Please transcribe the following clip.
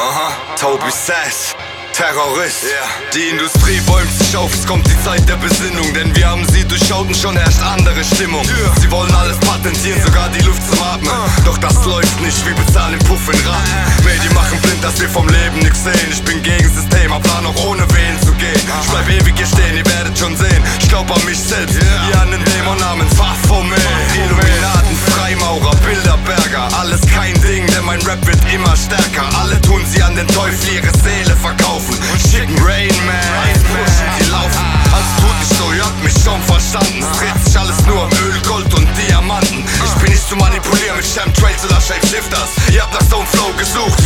Toby Sass, Terrorist. Die Industrie bäumt sich auf, es kommt die Zeit der Besinnung, denn wir haben sie durchschaut und schon herrscht andere Stimmung. Sie wollen alles patentieren, sogar die Luft zum Atmen. Doch das läuft nicht, wir bezahlen den Puff in Raten. Medien machen blind, dass wir vom Leben nichts sehen. Ich bin gegen System, hab Plan auch ohne wählen zu gehen. Ich bleib ewig hier stehen, ihr werdet schon sehen. Ich glaub an mich selbst, ihr an den Dämon namens Baphomet. Illuminaten, Freimaurer, Bilderberger, alles kein Ding, denn mein Rap wird immer stärker. Alle tun sie an den Teufel ihre Seele verkaufen und schicken Rain Man, pushen, die laufen. Alles tut nicht so, ihr habt mich schon verstanden. Es dreht sich alles nur um Öl, Gold und Diamanten. Ich bin nicht zu manipulieren mit Chemtrails oder Shapeshifters. Ihr habt nach so einem Flow gesucht,